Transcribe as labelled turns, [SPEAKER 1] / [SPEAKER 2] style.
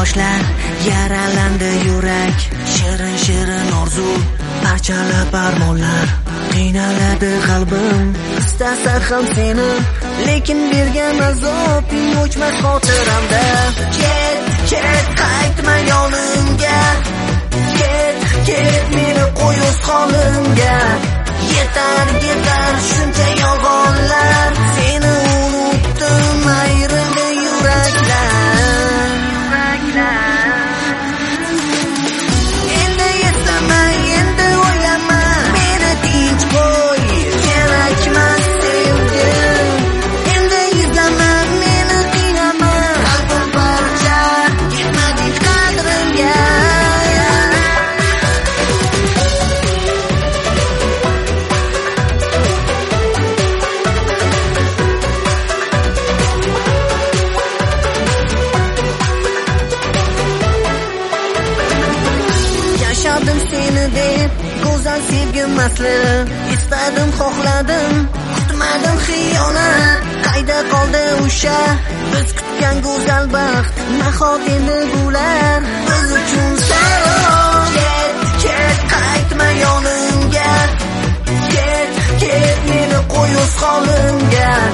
[SPEAKER 1] yoshlar, yaralandi yurak, shirin shirin orzu, parchalab armonlar, qiynaladi qalbim, istasa ham seni, lekin bergan azobing o'chmas xotiramda. Ket, qaytma yonimga, ket, meni qo'y o'z holimga. Yetar shuncha yolg'onlar, seni unutdim, ayrildi yuraklar. Endi eslama, endi o'ylama, meni tinch qo'y, kerakmas sevgim. Endi izlama, meni qiynama, qalbim parcha, yetmading qadrimga. Yashadim seni deb, go'zal sevgim asli, istadim, xohladim, kutmadim xiyonat. Qayda qoldi o'sha biz kutgan go'zal baxt, nahot endi bular biz uchun sarob. Ket, qaytma yonimga, ket, meni qo'y o'z holimga.